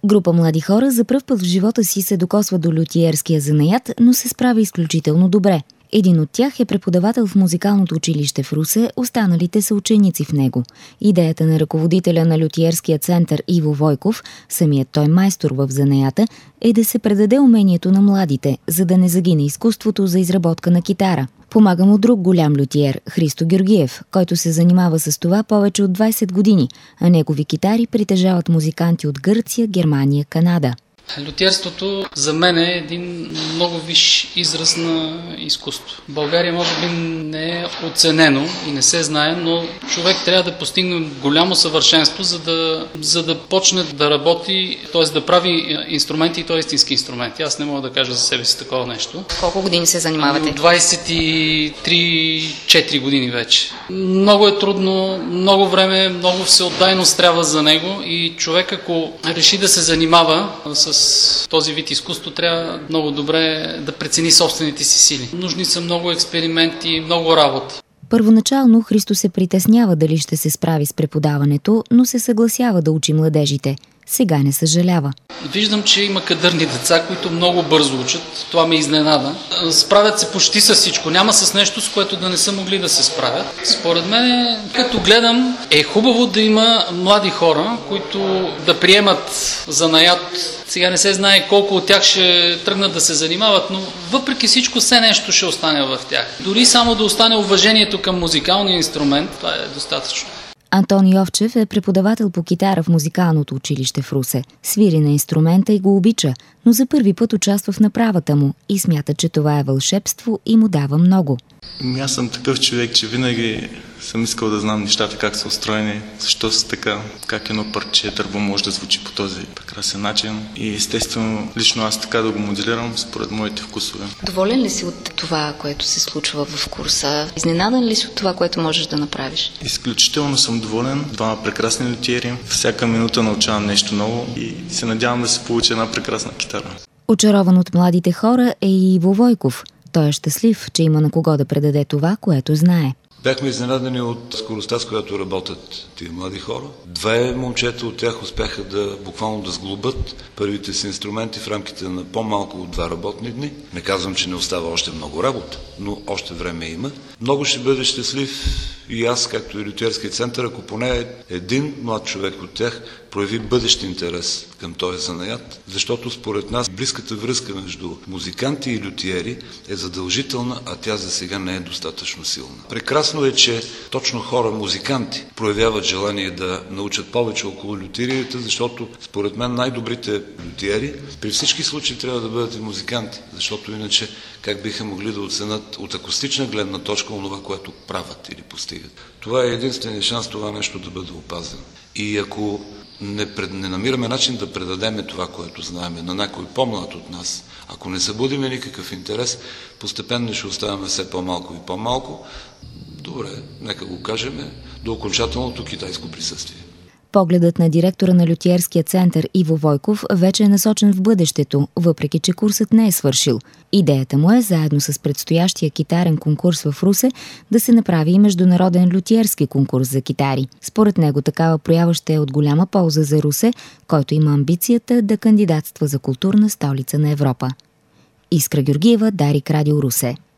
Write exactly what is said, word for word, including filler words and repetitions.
Група млади хора за пръв път в живота си се докосва до лютиерския занаят, но се справя изключително добре. Един от тях е преподавател в музикалното училище в Русе, останалите са ученици в него. Идеята на ръководителя на лютиерския център Иво Войков, самият той майстор в занаята, е да се предаде умението на младите, за да не загине изкуството за изработка на китара. Помага му друг голям лютиер, Христо Георгиев, който се занимава с това повече от двайсет години, а негови китари притежават музиканти от Гърция, Германия, Канада. Лютиерството за мен е един много висш израз на изкуство. В България може би не е оценено и не се знае, но човек трябва да постигне голямо съвършенство, за да, за да почне да работи, т.е. да прави инструменти и то истински инструменти. Аз не мога да кажа за себе си такова нещо. Колко години се занимавате? двайсет и три четири години вече. Много е трудно, много време, много всеотдайност трябва за него и човек, ако реши да се занимава с с този вид изкуство, трябва много добре да прецени собствените си сили. Нужни са много експерименти, много работа. Първоначално Христо се притеснява дали ще се справи с преподаването, но се съгласява да учи младежите. Сега не съжалява. Виждам, че има кадърни деца, които много бързо учат. Това ме изненада. Справят се почти с всичко. Няма с нещо, с което да не са могли да се справят. Според мен, като гледам, е хубаво да има млади хора, които да приемат занаят. Сега не се знае колко от тях ще тръгнат да се занимават, но въпреки всичко все нещо ще остане в тях. Дори само да остане уважението към музикалния инструмент, това е достатъчно. Антон Йовчев е преподавател по китара в музикалното училище в Русе. Свири на инструмента и го обича, но за първи път участва в направата му и смята, че това е вълшебство и му дава много. Аз съм такъв човек, че винаги съм искал да знам нещата как са устроени, защо са така, как едно парче търбо може да звучи по този прекрасен начин и естествено лично аз така да го моделирам според моите вкусове. Доволен ли си от това, което се случва в курса? Изненадан ли си от това, което можеш да направиш? Изключително съм доволен. Двама прекрасни лютиери. Всяка минута научавам нещо ново и се надявам да се получи една прекрасна китара. Очарован от младите хора е и Иво Войков. Той е щастлив, че има на кого да предаде това, което знае. Бяхме изненадани от скоростта, с която работят тия млади хора. Две момчета от тях успяха да буквално да сглобят първите си инструменти в рамките на по-малко от два работни дни. Не казвам, че не остава още много работа, но още време има. Много ще бъде щастлив и аз, както и лютиерския център, ако поне един млад човек от тях прояви бъдещ интерес към този занаят, защото според нас близката връзка между музиканти и лютиери е задължителна, а тя за сега не е достатъчно силна. Прекрасно е, че точно хора, музиканти, проявяват желание да научат повече около лютиерията, защото според мен най-добрите лютиери при всички случаи трябва да бъдат и музиканти, защото иначе как биха могли да оценят от акустична гледна точка онова, което правят или постигат. Това е единственият шанс това нещо да бъде опазено. И ако не, пред, не намираме начин да предадеме това, което знаеме на някой по-млад от нас, ако не събудиме никакъв интерес, постепенно ще оставяме все по-малко и по-малко. Добре, нека го кажем, до окончателното китайско присъствие. Погледът на директора на лютиерския център Иво Войков вече е насочен в бъдещето, въпреки че курсът не е свършил. Идеята му е, заедно с предстоящия китарен конкурс в Русе, да се направи и международен лютиерски конкурс за китари. Според него такава проява ще е от голяма полза за Русе, който има амбицията да кандидатства за културна столица на Европа. Искра Георгиева, Дарик Радио Русе.